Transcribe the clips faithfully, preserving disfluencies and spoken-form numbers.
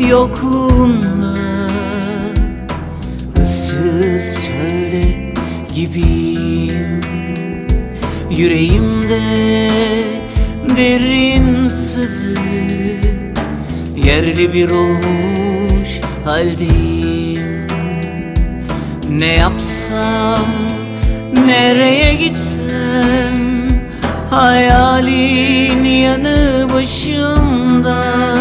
yokluğunla ıssız çölde gibiyim. Yüreğimde derin sızı, yerli bir olmuş haldeyim. Ne yapsam, nereye gitsem, hayalin yanı başımda.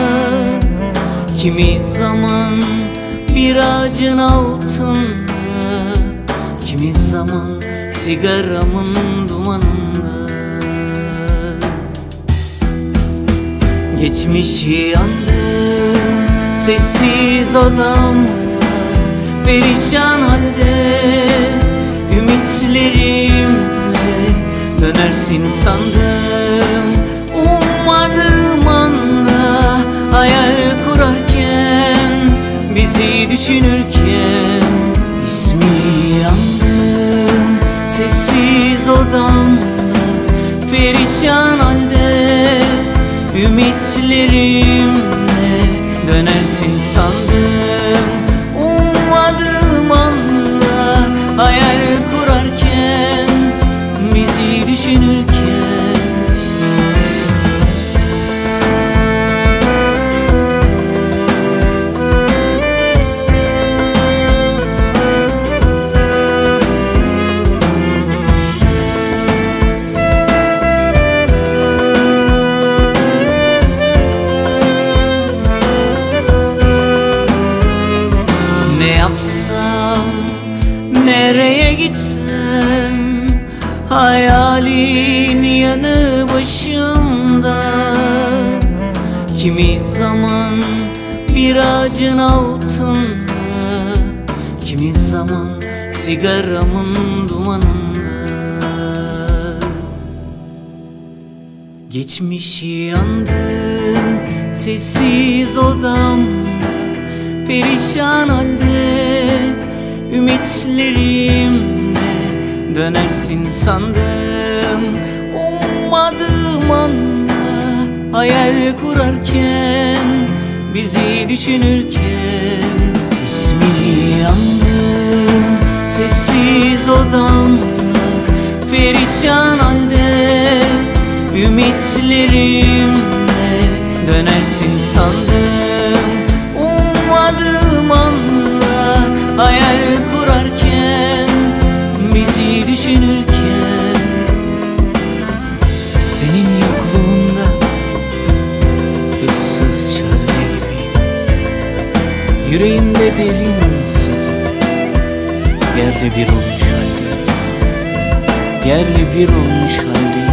Kimi zaman bir ağacın altında, kimi zaman sigaramın dumanında. Geçmişi yandım sessiz odamda, perişan halde ümitlerimle dönersin sandım. Ummadığım anda hayal kurarken, bizi düşünürken ismini andım sessiz odamda, perişan halde ümitlerimle dönersin sandım. Ummadığım anda hayal kurarken, bizi düşünürken. Ne yapsam, nereye gitsem, hayalin yanı başımda. Kimi zaman bir ağacın altında, kimi zaman sigaramın dumanında. Geçmişi yandım sessiz odamda, perişan halde ümitlerimle dönersin sandım. Ummadığım anda hayal kurarken, bizi düşünürken ismini andım sessiz odamda, perişan halde ümitlerimle dönersin sandım. Ummadığım anda hayal kurarken, bizi düşünürken. Senin yokluğunda ıssız çölde gibiyim. Yüreğimde derin sızı, yerle bir olmuş halde, yerle bir olmuş halde.